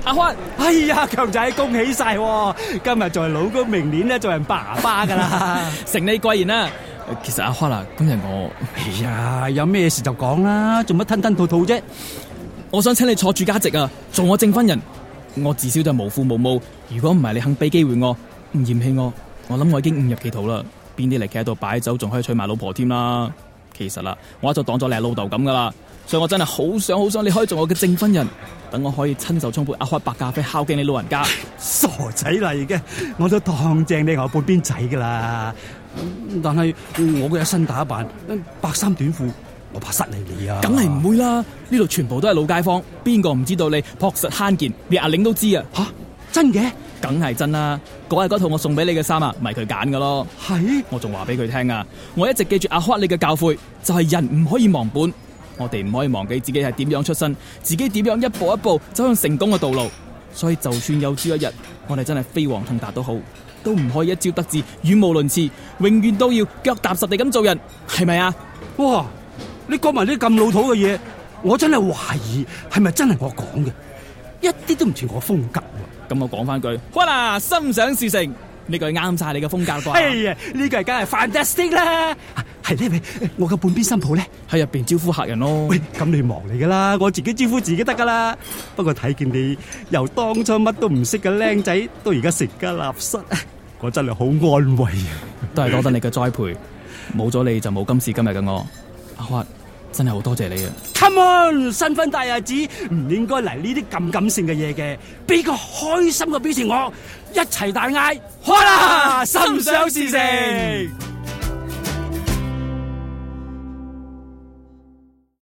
阿開， 哎呀，強仔恭喜晒，今日就係老公，明年咧做人爸爸噶啦。 承你貴言啦。其實阿開啊，今日我， 哎呀，有咩事就講啦，做乜吞吞吐吐啫？ 我想請你坐住家席啊，做我證婚人。我自小就無父無母，如果唔係你肯俾機會我，唔嫌棄我諗我已經誤入歧途啦。邊啲嚟企喺度擺酒，仲可以娶埋老婆添啦？其實啦，我一早當咗你係老豆咁噶啦，所以我真係好想你可以做我嘅證婚人，等我可以親手沖杯阿開白咖啡孝敬你老人家。 傻仔嚟嘅，我都當正你我半邊仔噶啦。但係我嘅一身打扮，白衫短褲，我怕失禮你啊。 梗係唔會啦，呢度全部都係老街坊，邊個唔知道你樸實慳儉，連阿玲都知啊。 吓，真嘅？ 梗係真啦，嗰日嗰套我送俾你嘅衫啊，咪佢揀噶咯。 係， 我仲話俾佢聽啊，我一直記住阿開你嘅教誨，就係人唔可以忘本，我哋唔可以忘記自己係點樣出身，自己點樣一步一步走向成功嘅道路。所以就算有朝一日我哋真係飛黃騰達都好，都唔可以一朝得志語無倫次，永遠都要腳踏實地咁做人，係咪啊？ 哇！你講埋啲咁老土嘅嘢，我真係懷疑係咪真係我講嘅，一啲都唔似我風格。 咁我講翻句，哇啦，心想事成，呢句啱晒你嘅風格啩？ 係啊，呢句梗係 fantastic 啦。係呢位，我嘅半邊新抱咧喺入邊招呼客人咯。 喂，咁你忙嚟噶啦，我自己招呼自己得噶啦。不過睇見你由當初乜都唔識嘅僆仔，到而家成家立室，我真係好安慰啊！ 都係多得你嘅栽培，冇咗你就冇今時今日嘅我。阿開，真係好多謝你啊 ！Come on， 新婚大日子唔應該嚟呢啲咁感性嘅嘢嘅，俾個開心嘅表情我，一齊大嗌，開啦！心想事成。